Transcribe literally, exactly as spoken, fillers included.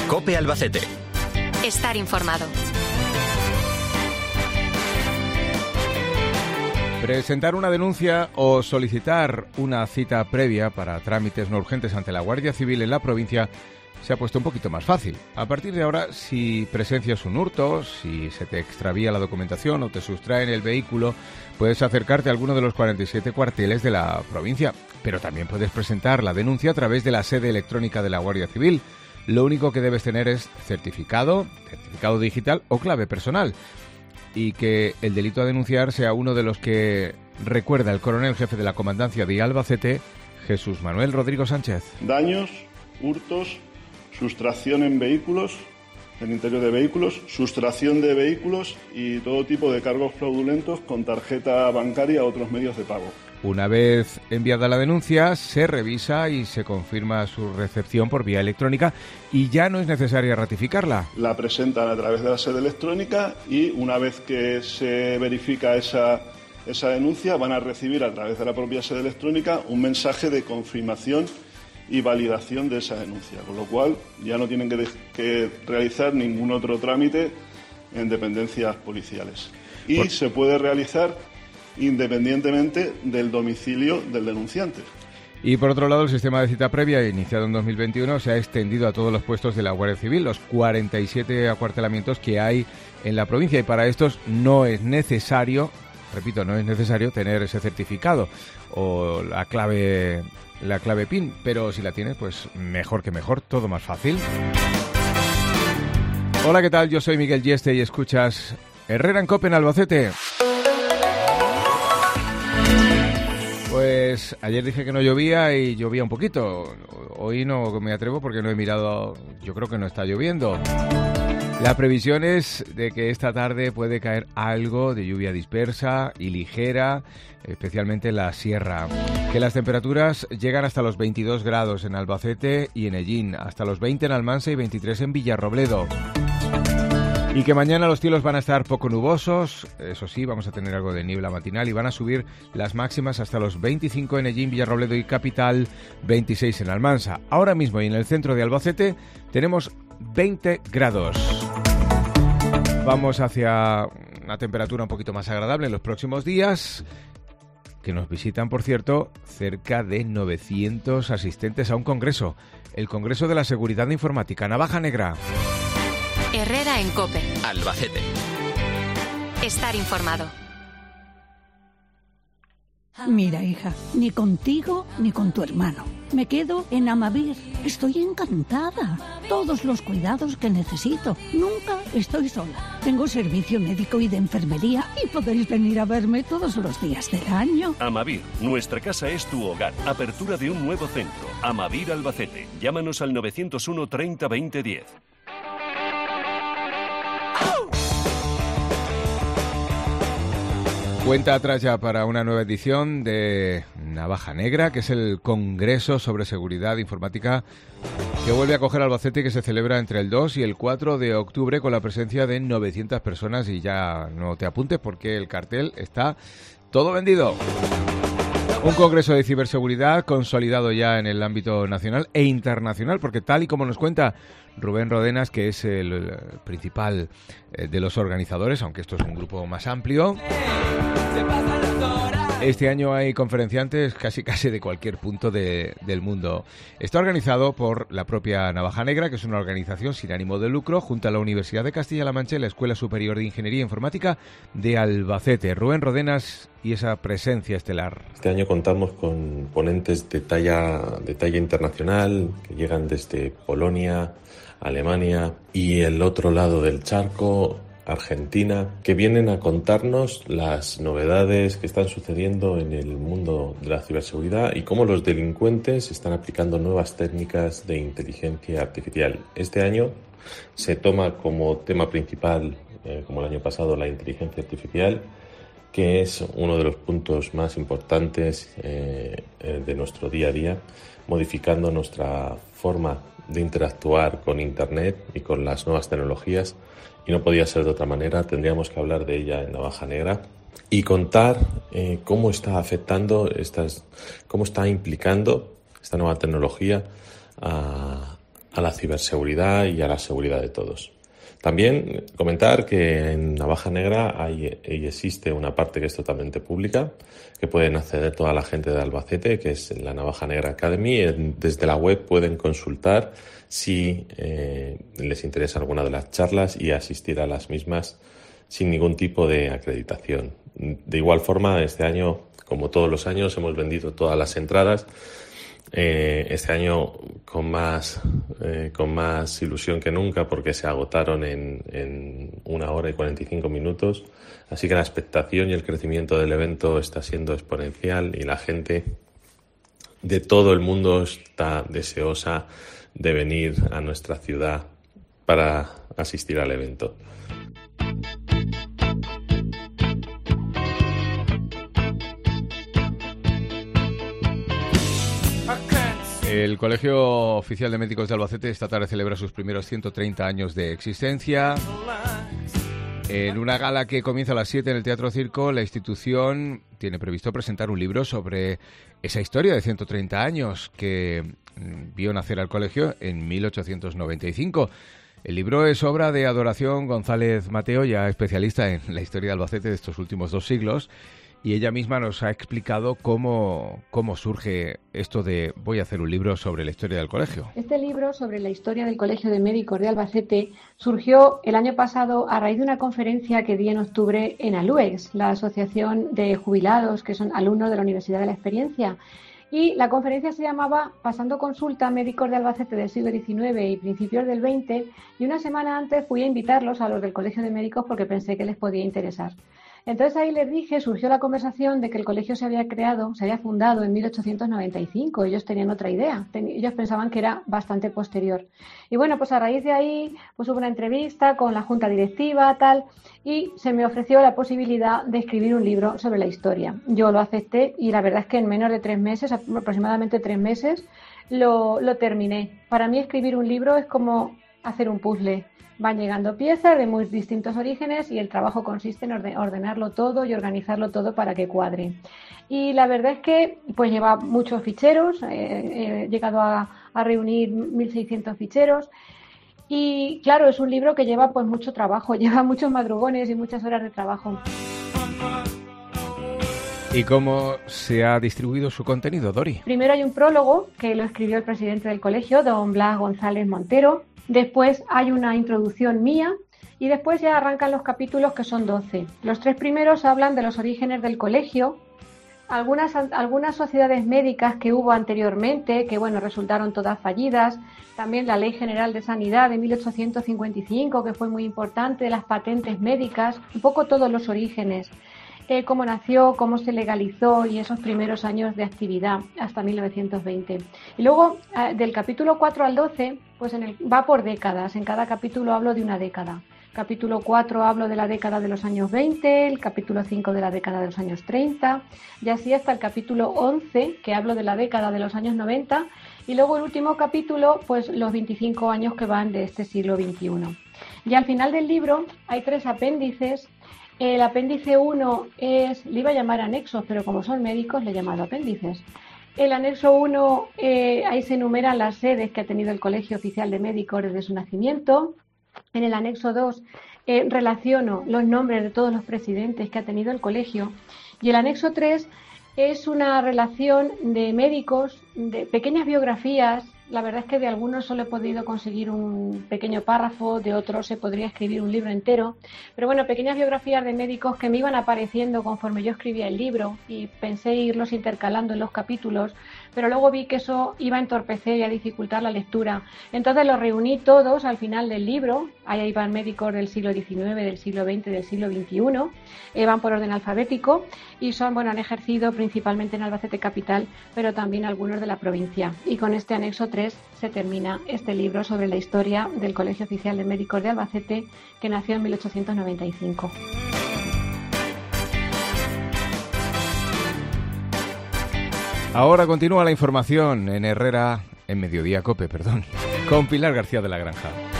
COPE Albacete. Estar informado. Presentar una denuncia o solicitar una cita previa para trámites no urgentes ante la Guardia Civil en la provincia se ha puesto un poquito más fácil. A partir de ahora, si presencias un hurto, si se te extravía la documentación o te sustraen el vehículo, puedes acercarte a alguno de los cuarenta y siete cuarteles de la provincia. Pero también puedes presentar la denuncia a través de la sede electrónica de la Guardia Civil. Lo único que debes tener es certificado, certificado digital o clave personal. Y que el delito a denunciar sea uno de los que recuerda el coronel jefe de la Comandancia de Albacete, Jesús Manuel Rodrigo Sánchez. Daños, hurtos, sustracción en vehículos, en interior de vehículos, sustracción de vehículos y todo tipo de cargos fraudulentos con tarjeta bancaria u otros medios de pago. Una vez enviada la denuncia, se revisa y se confirma su recepción por vía electrónica y ya no es necesaria ratificarla. La presentan a través de la sede electrónica y una vez que se verifica esa, esa denuncia van a recibir a través de la propia sede electrónica un mensaje de confirmación y validación de esa denuncia, con lo cual ya no tienen que, de- que realizar ningún otro trámite en dependencias policiales. Y Por... se puede realizar independientemente del domicilio del denunciante. Y por otro lado, el sistema de cita previa, iniciado en dos mil veintiuno, se ha extendido a todos los puestos de la Guardia Civil, los cuarenta y siete acuartelamientos que hay en la provincia, y para estos no es necesario, repito, no es necesario tener ese certificado o la clave, la clave PIN, pero si la tienes, pues mejor que mejor, todo más fácil. Hola, ¿qué tal? Yo soy Miguel Yeste y escuchas Herrera en COPE en Albacete. Pues ayer dije que no llovía y llovía un poquito. Hoy no me atrevo porque no he mirado, yo creo que no está lloviendo. La previsión es de que esta tarde puede caer algo de lluvia dispersa y ligera, especialmente en la sierra. Que las temperaturas llegan hasta los veintidós grados en Albacete y en Ellín, hasta los veinte en Almansa y veintitrés en Villarrobledo. Y que mañana los cielos van a estar poco nubosos, eso sí, vamos a tener algo de niebla matinal y van a subir las máximas hasta los veinticinco en Ellín, Villarrobledo y Capital, veintiséis en Almansa. Ahora mismo y en el centro de Albacete tenemos veinte grados. Vamos hacia una temperatura un poquito más agradable en los próximos días, que nos visitan, por cierto, cerca de novecientos asistentes a un congreso, el Congreso de la Seguridad Informática, Navaja Negra. Herrera en COPE. Albacete. Estar informado. Mira, hija, ni contigo ni con tu hermano. Me quedo en Amavir. Estoy encantada. Todos los cuidados que necesito. Nunca estoy sola. Tengo servicio médico y de enfermería y podéis venir a verme todos los días del año. Amavir, nuestra casa es tu hogar. Apertura de un nuevo centro. Amavir Albacete. Llámanos al novecientos uno treinta veinte diez. Cuenta atrás ya para una nueva edición de Navaja Negra, que es el Congreso sobre Seguridad Informática que vuelve a acoger Albacete y que se celebra entre el dos y el cuatro de octubre con la presencia de novecientas personas. Y ya no te apuntes porque el cartel está todo vendido. Un congreso de ciberseguridad consolidado ya en el ámbito nacional e internacional, porque tal y como nos cuenta Rubén Rodenas, que es el principal de los organizadores, aunque esto es un grupo más amplio, este año hay conferenciantes casi casi de cualquier punto de, del mundo. Está organizado por la propia Navaja Negra, que es una organización sin ánimo de lucro, junto a la Universidad de Castilla-La Mancha y la Escuela Superior de Ingeniería Informática de Albacete. Rubén Rodenas y esa presencia estelar. Este año contamos con ponentes de talla, de talla internacional que llegan desde Polonia, Alemania y el otro lado del charco, Argentina, que vienen a contarnos las novedades que están sucediendo en el mundo de la ciberseguridad y cómo los delincuentes están aplicando nuevas técnicas de inteligencia artificial. Este año se toma como tema principal, eh, como el año pasado, la inteligencia artificial, que es uno de los puntos más importantes eh, de nuestro día a día, modificando nuestra forma de interactuar con Internet y con las nuevas tecnologías. Y no podía ser de otra manera, tendríamos que hablar de ella en Navaja Negra y contar eh, cómo está afectando, estas, cómo está implicando esta nueva tecnología a, a la ciberseguridad y a la seguridad de todos. También comentar que en Navaja Negra hay y existe una parte que es totalmente pública, que pueden acceder toda la gente de Albacete, que es la Navaja Negra Academy. Desde la web pueden consultar si eh, les interesa alguna de las charlas y asistir a las mismas sin ningún tipo de acreditación. De igual forma, este año, como todos los años, hemos vendido todas las entradas. Eh, este año con más eh, con más ilusión que nunca, porque se agotaron en, en una hora y cuarenta y cinco minutos, así que la expectación y el crecimiento del evento está siendo exponencial y la gente de todo el mundo está deseosa de venir a nuestra ciudad para asistir al evento. El Colegio Oficial de Médicos de Albacete esta tarde celebra sus primeros ciento treinta años de existencia. En una gala que comienza a las siete en el Teatro Circo, la institución tiene previsto presentar un libro sobre esa historia de ciento treinta años que vio nacer al colegio en mil ochocientos noventa y cinco. El libro es obra de Adoración González Mateo, ya especialista en la historia de Albacete de estos últimos dos siglos. Y ella misma nos ha explicado cómo, cómo surge esto de voy a hacer un libro sobre la historia del colegio. Este libro sobre la historia del Colegio de Médicos de Albacete surgió el año pasado a raíz de una conferencia que di en octubre en ALUEX, la asociación de jubilados que son alumnos de la Universidad de la Experiencia. Y la conferencia se llamaba Pasando consulta médicos de Albacete del siglo diecinueve y principios del veinte, y una semana antes fui a invitarlos a los del Colegio de Médicos porque pensé que les podía interesar. Entonces ahí les dije, surgió la conversación de que el colegio se había creado, se había fundado en mil ochocientos noventa y cinco. Ellos tenían otra idea, ten, ellos pensaban que era bastante posterior. Y bueno, pues a raíz de ahí pues hubo una entrevista con la junta directiva, tal, y se me ofreció la posibilidad de escribir un libro sobre la historia. Yo lo acepté y la verdad es que en menos de tres meses, aproximadamente tres meses, lo, lo terminé. Para mí escribir un libro es como hacer un puzzle. Van llegando piezas de muy distintos orígenes y el trabajo consiste en ordenarlo todo y organizarlo todo para que cuadre. Y la verdad es que pues lleva muchos ficheros, eh, he llegado a, a reunir mil seiscientos ficheros y claro, es un libro que lleva pues mucho trabajo, lleva muchos madrugones y muchas horas de trabajo. ¿Y cómo se ha distribuido su contenido, Dori? Primero hay un prólogo que lo escribió el presidente del colegio, don Blas González Montero. Después hay una introducción mía y después ya arrancan los capítulos, que son doce. Los tres primeros hablan de los orígenes del colegio, algunas, algunas sociedades médicas que hubo anteriormente, que bueno, resultaron todas fallidas, también la Ley General de Sanidad de mil ochocientos cincuenta y cinco, que fue muy importante, las patentes médicas, un poco todos los orígenes. Eh, cómo nació, cómo se legalizó y esos primeros años de actividad hasta mil novecientos veinte. Y luego, eh, del capítulo cuatro al doce, pues en el, va por décadas. En cada capítulo hablo de una década. Capítulo cuatro hablo de la década de los años veinte, el capítulo cinco de la década de los años treinta, y así hasta el capítulo once, que hablo de la década de los años noventa, y luego el último capítulo, pues los veinticinco años que van de este siglo veintiuno. Y al final del libro hay tres apéndices. El apéndice uno es, le iba a llamar anexos, pero como son médicos le he llamado apéndices. El anexo uno, eh, ahí se enumeran las sedes que ha tenido el Colegio Oficial de Médicos desde su nacimiento. En el anexo dos eh, relaciono los nombres de todos los presidentes que ha tenido el colegio. Y el anexo tres es una relación de médicos, de pequeñas biografías. La verdad es que de algunos solo he podido conseguir un pequeño párrafo, de otros se podría escribir un libro entero. Pero bueno, pequeñas biografías de médicos que me iban apareciendo conforme yo escribía el libro y pensé irlos intercalando en los capítulos, pero luego vi que eso iba a entorpecer y a dificultar la lectura. Entonces los reuní todos al final del libro. Ahí van médicos del siglo diecinueve, del siglo veinte, del siglo veintiuno. Eh, van por orden alfabético y son, bueno, han ejercido principalmente en Albacete capital, pero también algunos de la provincia. Y con este anexo tres se termina este libro sobre la historia del Colegio Oficial de Médicos de Albacete, que nació en mil ochocientos noventa y cinco. Ahora continúa la información en Herrera, en Mediodía Cope, perdón, con Pilar García de la Granja.